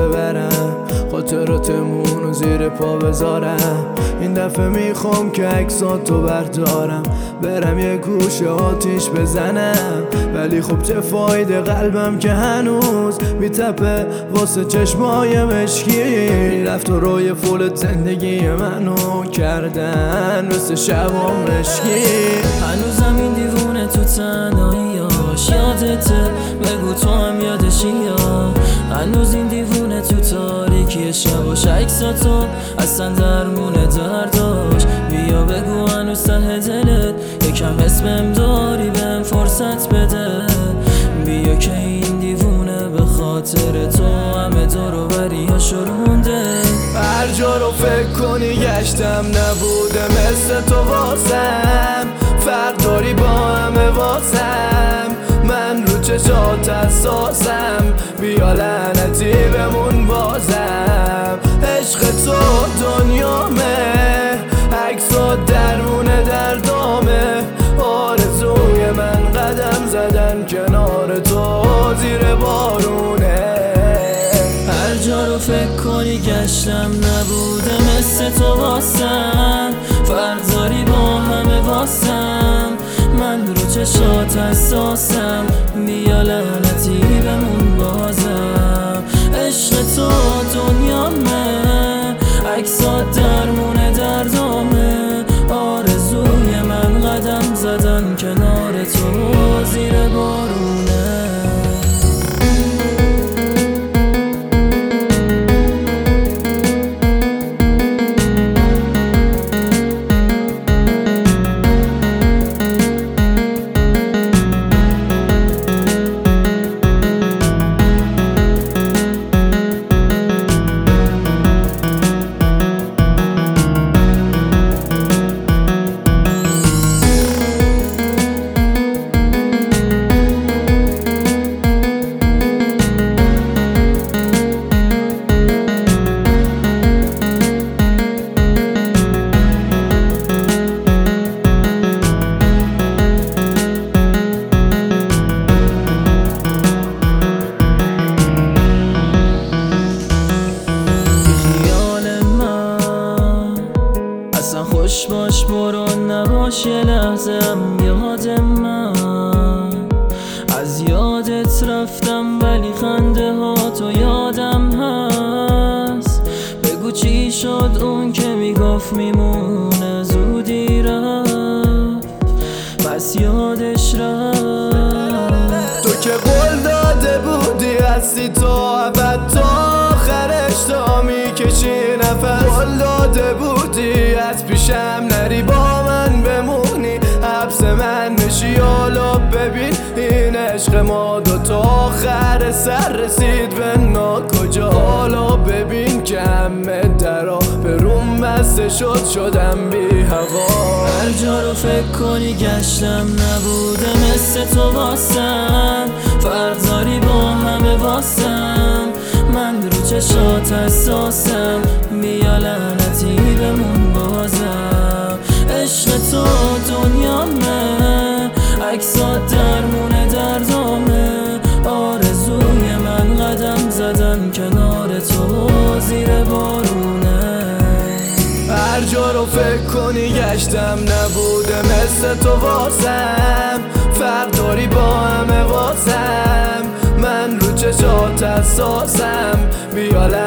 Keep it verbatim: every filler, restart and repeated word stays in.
ببرم، خاطراتمون رو زیر پا بذارم. این دفعه میخوام که عکساتو بردارم، برم یه گوشه آتیش بزنم. ولی خب چه فایده قلبم که هنوز میتپه واسه چشمای مشکی. رفت و روی فول زندگی منو کردن مثل شبام مشکی. هنوزم این دیوونه تو تنهاییاش یادته، بگو تو هم یادشی یا هنوز این دیوونه تو تاریکی شباش عکساتو اصلا درمونه درداش. بیا بگو هنوز ته دلت یکم اسمم داری بهم فرصت بده. بیا که این دیوونه به خاطر تو همه دورو بریاشو رونده. هر جا رو فکر کنی گشتم نبوده مثل تو واسم، فرق داری با همه واسم. من رو چشات حساسم، بیا لعنتی بمون بازم. عشق تو دنیامه، عکسات درمونه دردامه. آرزوی من قدم زدن کنار تو زیر بارونه. هر جا رو فکر کنی گشتم نبوده مثل تو واسم، فرق داری با همه واسم. من رو چشات حساسم، بیا لعنتی بمون بازم. عشق تو دنیامه، عکسات درمونه دردامه. آرزوی من قدم زدن کنار تو زیر بارونه. خوش باش برو نباش یه لحظه هم یاد من. از یادت رفتم ولی خنده ها تو یادم هست. بگو چی شد اون که میگفت میمونه زودی رفت، پس یادش رفت. تو که قول داده بودی هستی تو ابد تا آخرش تا میکشی نفس. قول داده بودی از پیشم نری با من بمونی، حبس من نشی. حالا ببین این عشق ما دو تا آخر سر رسید به ناکجا. حالا ببین که همه درا به روم بسته شد شدم بی هوا. هر جا رو فکر کنی گشتم نبوده مثل تو واسم، فرق داری با همه واسم. من رو چشات حساسم، بیا لعنتی بمون بازم. عشق تو دنیامه، عکسات درمونه دردامه. آرزوی من قدم زدن کنار تو زیر بارونه. هر جا رو فکر کنی گشتم نبوده مثل تو واسم، فرق داری با همه واسم. من رو چشات حساسم، بیا